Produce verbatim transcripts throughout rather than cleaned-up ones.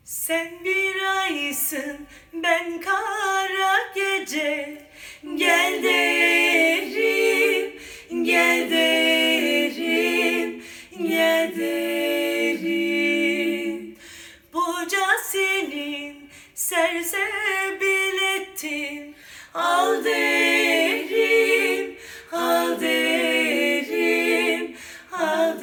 Sen bir aysın, ben kara gece. Gel derim, gel derim, gel derim. Buca senin sersebil ettin. Al derim, al derim, al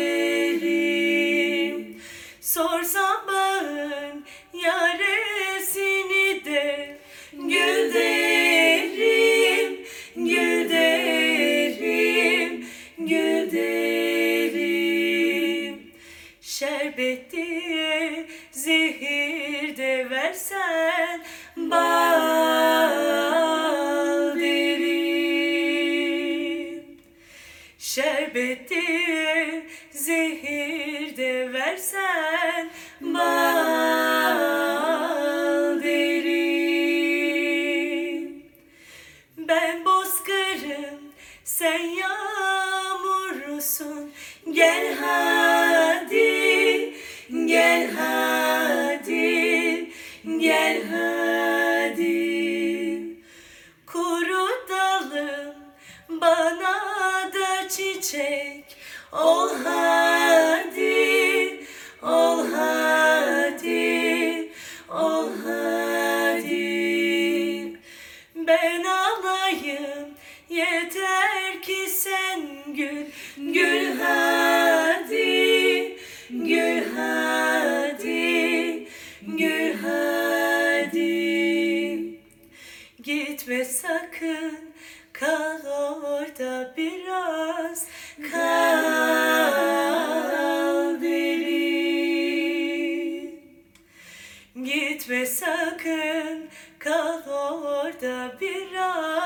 derim. Sorsam bağın yaresini de gül derim, gül derim, gül derim. Şerbet diye zehir de versen bal derim. Şerbet diye zehir de versen bal derim. Ben bozkırım, sen yağmursun. Gel hadi, gel hadi, gel hadi. Kuru dalım, bana da çiçek ol hadi, ol hadi, ol hadi. Ben alayım yeter ki sen gül, gül hadi, gül hadi, gül hadi. Gitme sakın, kal orada biraz, kal derim. Gitme sakın, kal orada biraz.